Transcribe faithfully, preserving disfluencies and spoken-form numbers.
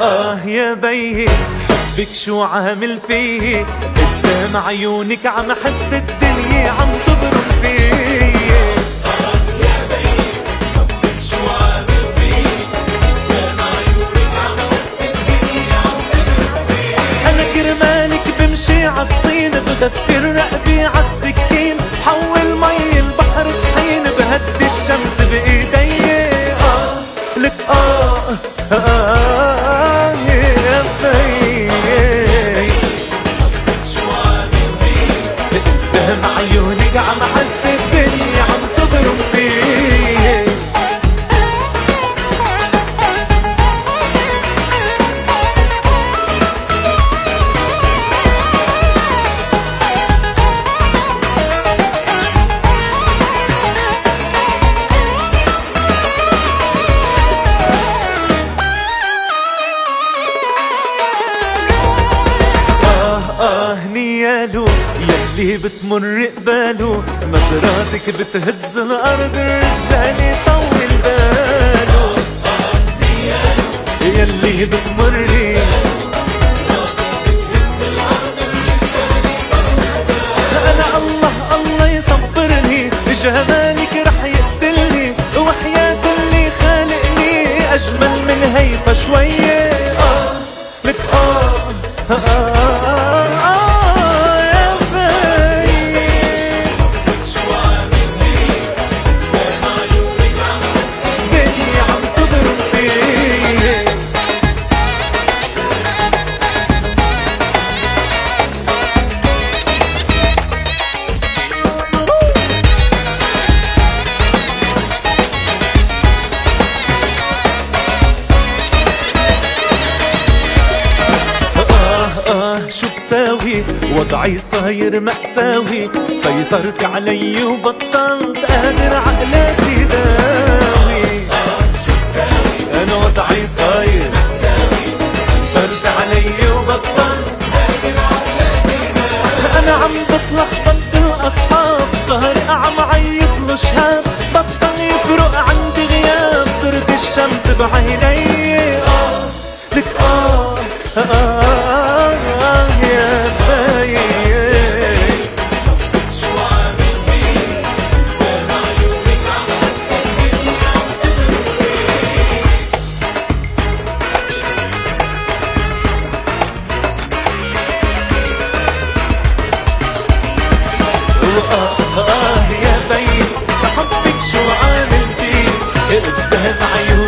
آه يا بيه حبك شو عامل فيه، قدام عيونك عم حس الدنيا عم تبرم فيه. آه يا بيه حبك شو عامل فيه، قدام عيونك عم حس الدنيا عم تبرم فيه. أنا كرمالك بمشي عالصين، بغفر رقبي عالسكين، حول مي البحر طحين، بهدي الشمس بإيدي. آه لك آه آه يا بيه حبك شو عامل فيه، قدام عيونك عم حس الدنيا عم تبرم فيه. نيالو يلي بتمر قباله، نظراتك بتهز الارض، الرجال يطول باله. آه نيالو يلي بتمري بتهز الأرض، الرجال يطول باله. انا الله الله يصبرني، جمالك رح يقتلني، وحياة اللي خالقني اجمل من هيفا شوية. آه لك آه, آه, آه, آه يا بيه شو عامل فيه، قدام عيونك عم حس الدنيا عم تبرم فيه. شو بساوي وضعي صاير مأساوي، سيطرت علي وبطلت قادر عقلاتي داوي. شو بساوي انا وضعي صاير ساوي، سيطرت علي وبطلت قادر عقلاتي داوي. انا عم بتلخبط بالاصحاب، ظهري عم عيط له شهاب، بطل يفرق عندي غياب، صرت الشمس بعيني. آه لك آه, آه, آه, آه يا باين شو عامل فيه، قدام عيونك عم حس الدنيا عم تبرم فيه. آه آه يا بي حبك شو عامل فيه، قدام عيوني